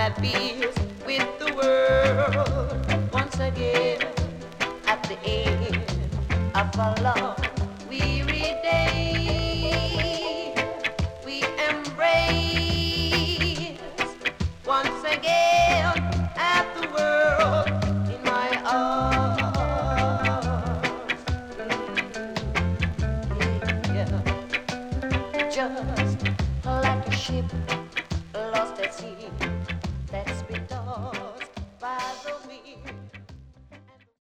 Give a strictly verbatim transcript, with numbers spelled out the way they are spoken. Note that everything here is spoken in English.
at peace with the world once again. At the end of a long weary day, we embrace once again at the world in my arms. Yeah, just like a ship